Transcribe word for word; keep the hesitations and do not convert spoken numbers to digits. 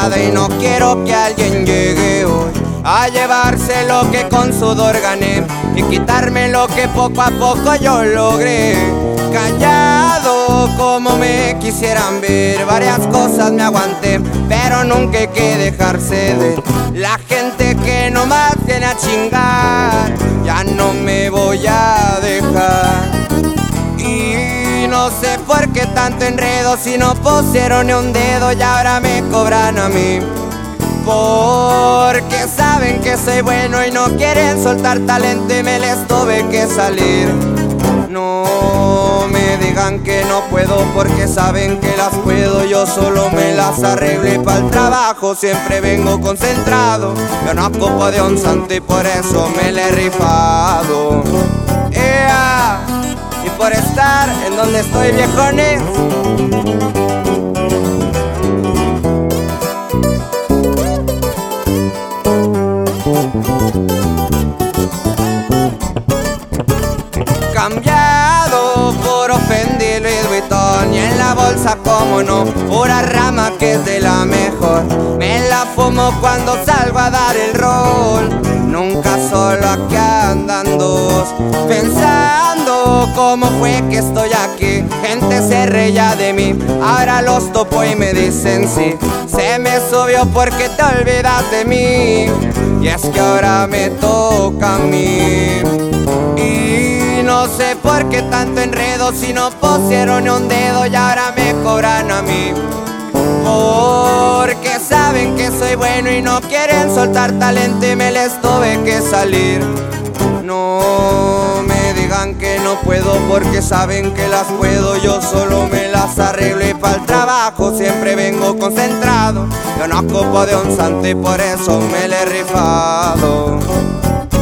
nada y no quiero que alguien llegue hoy a llevarse lo que con sudor gané y quitarme lo que poco a poco yo logré. Callado como me quisieran ver, varias cosas me aguanté, pero nunca hay que dejarse de la gente que nomás viene a chingar. Ya no me voy a dejar. Y no sé por qué tanto enredo si no pusieron ni un dedo y ahora me cobran a mí. Porque saben que soy bueno y no quieren soltar talento y me les tuve que salir. No me digan que no puedo porque saben que las puedo. Yo solo me las arreglo y pa'l trabajo siempre vengo concentrado. Yo no ocupo de un santo y por eso me le he rifado. ¡Ea! Y por estar en donde estoy, viejones. Cambiado por Fendi, Louis Vuitton y en la bolsa como no, pura rama que es de la mejor. Me la fumo cuando salgo a dar el rol. Nunca solo aquí andan dos, pensando cómo fue que estoy aquí. Gente se reía de mí, ahora los topo y me dicen sí. Se me subió porque te olvidas de mí, y es que ahora me toca a mí. Y no sé por qué tanto enredo si no pusieron ni un dedo y ahora me cobran a mí. Porque saben que soy bueno y no quieren soltar talento y me les tuve que salir. No me digan que no puedo porque saben que las puedo. Yo solo me las arreglo y pa'l trabajo siempre vengo concentrado. Yo no ocupo de un santo y por eso me le he rifado.